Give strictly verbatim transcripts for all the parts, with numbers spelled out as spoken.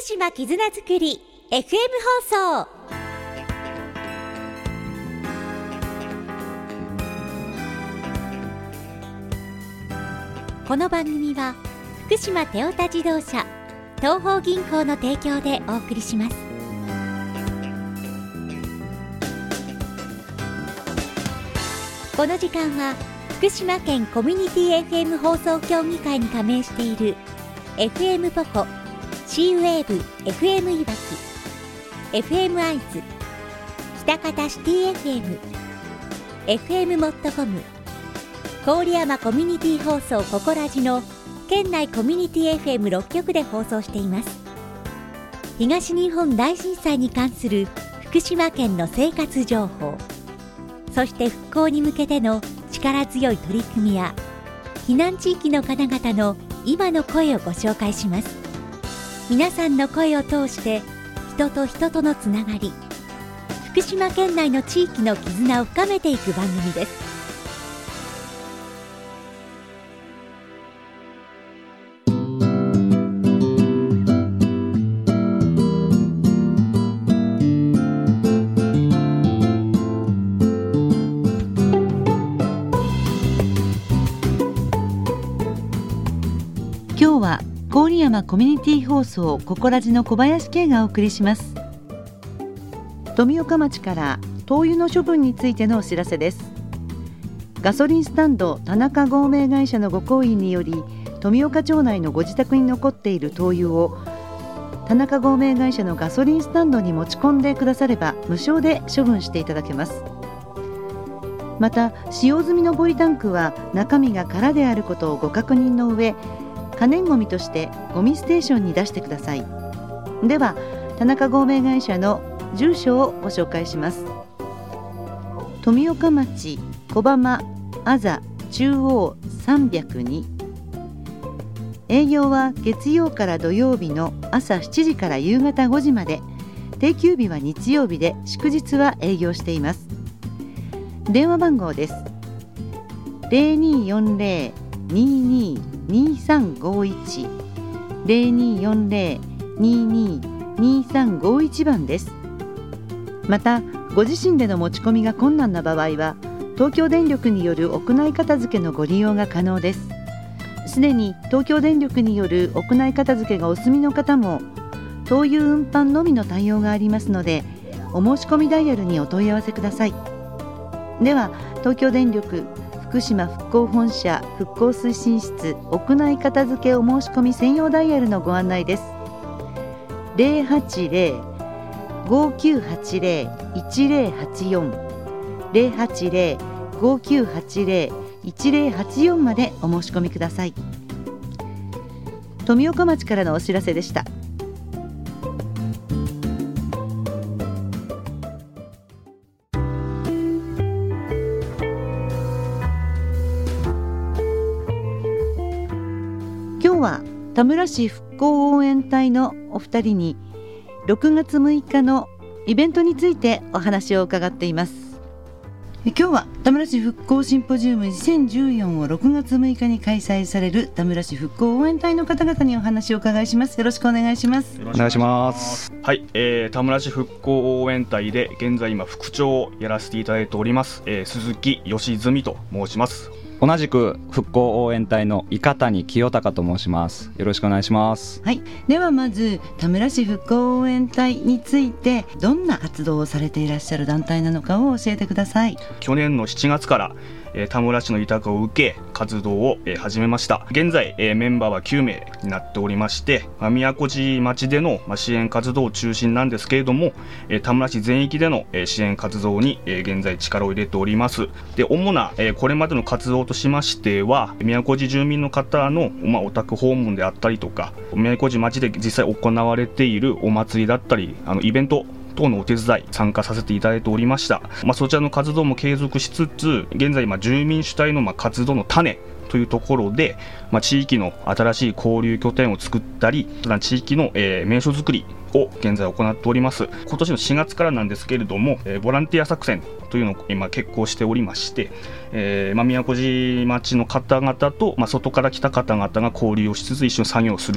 島絆づくり エフエム 放送。この番組は福島テオタ自動車東邦銀行の提供でお送りします。この時間は福島県コミュニティ エフエム 放送協議会に加盟している エフエム ポコ、シーウェーブ エフエム いわき、エフエム アイズ、北方シティ エフエム、エフエム モットコム、郡山コミュニティ放送ココラジの県内コミュニティ エフエムろっ 局で放送しています。東日本大震災に関する福島県の生活情報、そして復興に向けての力強い取り組みや避難地域の方々の今の声をご紹介します。皆さんの声を通して人と人とのつながり、福島県内の地域の絆を深めていく番組です。 今日は郡山コミュニティ放送ココラジの小林圭がお送りします。富岡町から灯油の処分についてのお知らせです。ガソリンスタンド田中合名会社のご厚意により富岡町内のご自宅に残っている灯油を田中合名会社のガソリンスタンドに持ち込んでくだされば無償で処分していただけます。また使用済みのポリタンクは中身が空であることをご確認の上、可燃ごみとしてゴミステーションに出してください。では田中合名会社の住所をご紹介します。富岡町小浜あざ中央さんびゃくに、営業は月曜から土曜日の朝しちじから夕方ごじまで、定休日は日曜日で祝日は営業しています。電話番号です。 ゼロにーよんゼロ にーにー にーさんごいち ゼロにーよんゼロ にーにー にーさんごいち 番です。またご自身での持ち込みが困難な場合は東京電力による屋内片付けのご利用が可能です。すでに東京電力による屋内片付けがお済みの方も灯油運搬のみの対応がありますので、お申し込みダイヤルにお問い合わせください。では東京電力福島復興本社復興推進室屋内片付けお申し込み専用ダイヤルのご案内です。 ゼロはちゼロ ごきゅうはちゼロ いちゼロはちよん ゼロはちゼロ ごきゅうはちゼロ いちゼロはちよんまでお申し込みください。富岡町からのお知らせでした。今日は田村市復興応援隊のお二人にろくがつむいかのイベントについてお話を伺っています。今日は田村市復興シンポジウムにせんじゅうよんをろくがつむいかに開催される田村市復興応援隊の方々にお話を伺いします。よろしくお願いします。 お願いします。はい、えー、田村市復興応援隊で現在今副長をやらせていただいております、えー、鈴木義純と申します。 同じく復興応援隊の伊香谷清隆と申します。よろしくお願いします。 はい、ではまず田村市復興応援隊についてどんな活動をされていらっしゃる団体なのかを教えてください。 去年のしちがつからえー、田村市の委託を受け活動を、えー、始めました。現在、えー、メンバーはきゅうめいになっておりまして、まあ、宮古寺町での、まあ、支援活動中心なんですけれども、えー、田村市全域での、えー、支援活動に、えー、現在力を入れております。で、主な、えー、これまでの活動としましては、宮古寺住民の方の、まあ、お宅訪問であったりとか、宮古寺町で実際行われているお祭りだったり、あのイベント等のお手伝い参加させていただいておりました。まあ、そちらの活動も継続しつつ、現在、まあ、住民主体のまあ活動の種というところで、まあ、地域の新しい交流拠点を作ったり、地域の、えー、名所作りを現在行っております。今年のしがつからなんですけれども、えー、ボランティア作戦というのを今決行しておりまして、えーまあ、宮古寺町の方々と、まあ、外から来た方々が交流をしつつ一緒に作業をする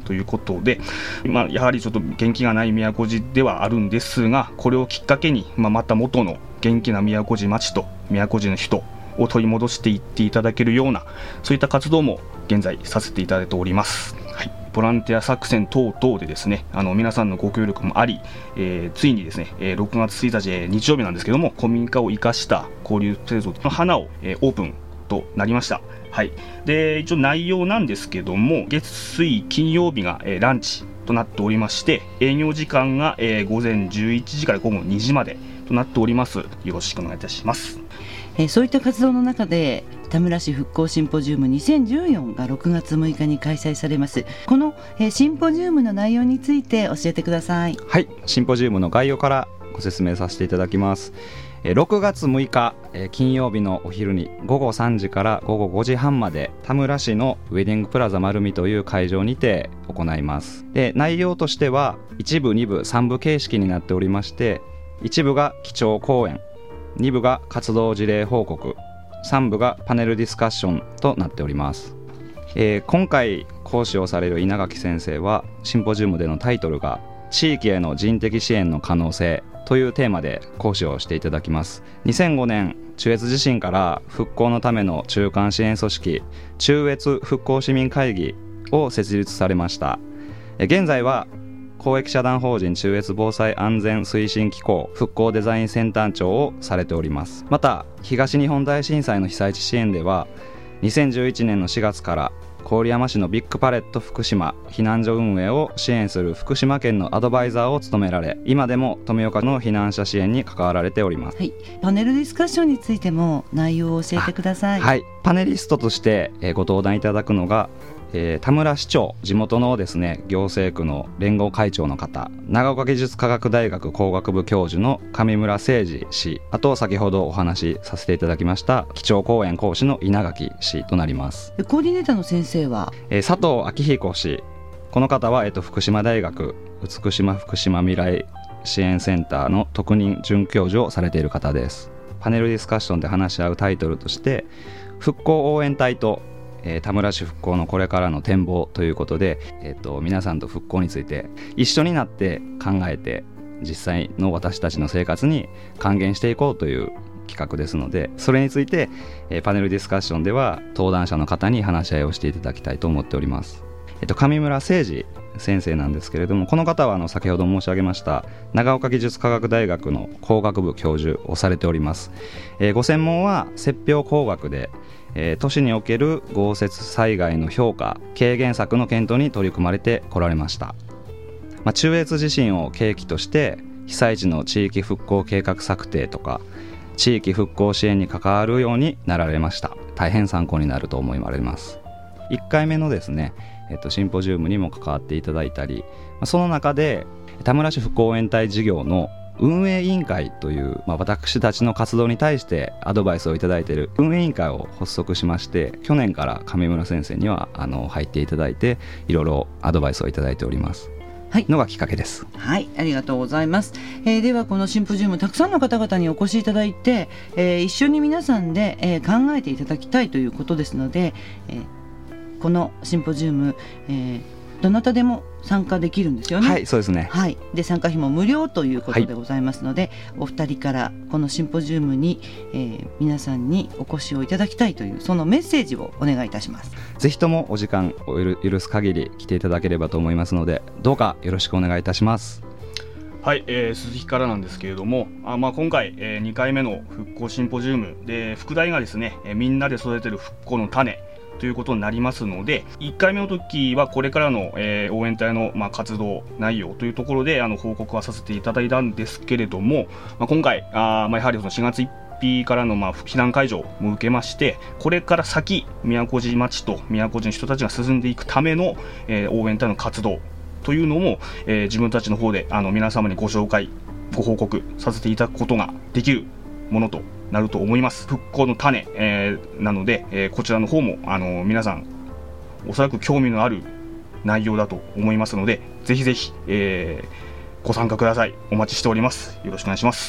ということで、まあ、やはりちょっと元気がない宮古島ではあるんですが、これをきっかけに、まあ、また元の元気な宮古島町と宮古島の人を取り戻していっていただけるような、そういった活動も現在させていただいております。はい、ボランティア作戦等々でですね、あの皆さんのご協力もあり、えー、ついにですね、えー、ろくがつついたち、えー、日曜日なんですけども、古民家を生かした交流製造の花を、えー、オープンとなりました。はい、で一応内容なんですけども、月水金曜日が、えー、ランチとなっておりまして、営業時間が、えー、午前じゅういちじから午後にじまでとなっております。よろしくお願いいたします。 えー、そういった活動の中で田村市復興シンポジウムにせんじゅうよんがろくがつむいかに開催されます。この、えー、シンポジウムの内容について教えてください。 はい、シンポジウムの概要からご説明させていただきます。ろくがつむいか、えー、金曜日のお昼にごごさんじからごごごじはんまで田村市のウェディングプラザ丸見という会場にて行います。で内容としてはいちぶにぶさんぶ形式になっておりまして、いちぶが基調講演、にぶが活動事例報告、さんぶがパネルディスカッションとなっております。えー、今回講師をされる稲垣先生は、シンポジウムでのタイトルが地域への人的支援の可能性というテーマで講師をしていただきます。にせんごねん中越地震から復興のための中間支援組織中越復興市民会議を設立されました。現在は公益社団法人中越防災安全推進機構復興デザインセンター長をされております。また東日本大震災の被災地支援ではにせんじゅういちねんのしがつから郡山市のビッグパレット福島避難所運営を支援する福島県のアドバイザーを務められ、今でも富岡の避難者支援に関わられております。 はい、パネルディスカッションについても内容を教えてください。 はい、パネリストとして、えー、ご登壇いただくのが、えー、田村市長、地元のですね行政区の連合会長の方、長岡技術科学大学工学部教授の上村誠二氏、あと先ほどお話しさせていただきました基調講演講師の稲垣氏となります。 コーディネーターの先生は、 えー、佐藤昭彦氏、この方は、えー、と福島大学美島福島未来支援センターの特任准教授をされている方です。パネルディスカッションで話し合うタイトルとして復興応援隊とえー、田村市復興のこれからの展望ということで、えー、と皆さんと復興について一緒になって考えて、実際の私たちの生活に還元していこうという企画ですので、それについて、えー、パネルディスカッションでは登壇者の方に話し合いをしていただきたいと思っております。えー、と上村誠二先生なんですけれども、この方はあの先ほど申し上げました長岡技術科学大学の工学部教授をされております。えー、ご専門は雪氷工学で、えー、都市における豪雪災害の評価軽減策の検討に取り組まれてこられました。まあ、中越地震を契機として被災地の地域復興計画策定とか地域復興支援に関わるようになられました。大変参考になると思います。いっかいめのですね、えっと、シンポジウムにも関わっていただいたり、その中で田村市復興応援隊事業の運営委員会という、まあ、私たちの活動に対してアドバイスをいただいている運営委員会を発足しまして、去年から上村先生にはあの入っていただいていろいろアドバイスをいただいております。はい、のがきっかけです。 はい、ありがとうございます。えー、ではこのシンポジウムたくさんの方々にお越しいただいて、えー、一緒に皆さんで、えー、考えていただきたいということですので、えー、このシンポジウム、えーどなたでも参加できるんですよね。 はい、そうですね。 はい、で参加費も無料ということでございますので、はい、お二人からこのシンポジウムに、えー、皆さんにお越しをいただきたいというそのメッセージをお願いいたします。 ぜひともお時間を許す限り来ていただければと思いますので、どうかよろしくお願いいたします。 はい、えー、鈴木からなんですけれども、あ、まあ、今回、えー、にかいめの復興シンポジウムで副題がですね、えー、みんなで育てる復興の種ということになりますので、いっかいめの時はこれからの、えー、応援隊の、まあ、活動内容というところであの報告はさせていただいたんですけれども、まあ、今回あ、まあ、やはりそのしがつついたちからの、まあ、避難解除も受けまして、これから先宮古島町と宮古島の人たちが進んでいくための、えー、応援隊の活動というのも、えー、自分たちの方であの皆様にご紹介ご報告させていただくことができるものとなると思います。復興の種、えー、なので、えー、こちらの方もあの皆さんおそらく興味のある内容だと思いますので、ぜひぜひ、えー、ご参加ください。お待ちしております。よろしくお願いします。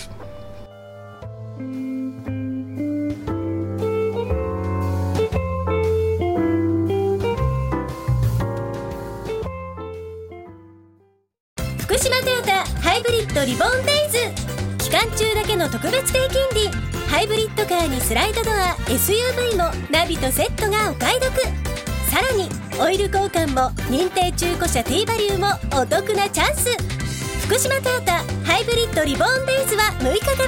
福島トヨタハイブリッドリボンデイズ、期間中だけの特別定金利。ハイブリッドカーにスライドドア エスユーブイ もナビとセットがお買い得。さらにオイル交換も認定中古車 T バリューもお得なチャンス。福島トヨタハイブリッドリボンデイズはむいかから。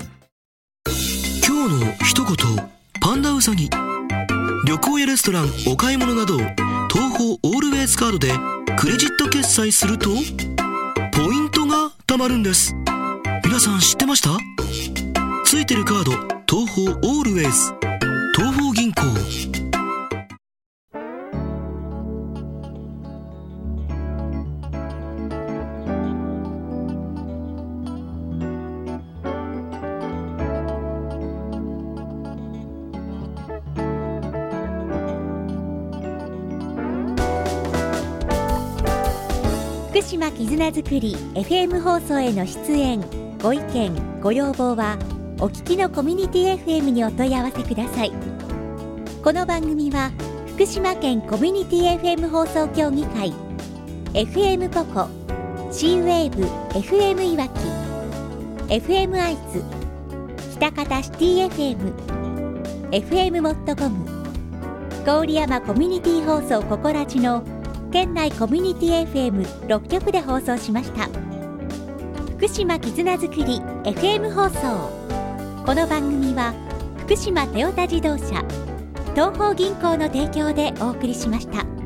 今日の一言、パンダウサギ。旅行やレストラン、お買い物など東宝オールウェイズカードでクレジット決済するとポイントが貯まるんです。皆さん知ってました？ついてるカード、東宝オールウェイズ、東宝銀行。 福島絆づくり エフエム 放送への出演、ご意見ご要望はお聞きのコミュニティ エフエム にお問い合わせください。この番組は福島県コミュニティ エフエム 放送協議会、 エフエム ポコ、 C ウェーブ エフエム いわき、 エフエム アイズ、北方シティ エフエム、 エフエム モットコム、郡山コミュニティ放送ココラジの県内コミュニティ エフエムろっ 局で放送しました。福島絆づくり エフエム 放送。この番組は福島トヨタ自動車、東宝銀行の提供でお送りしました。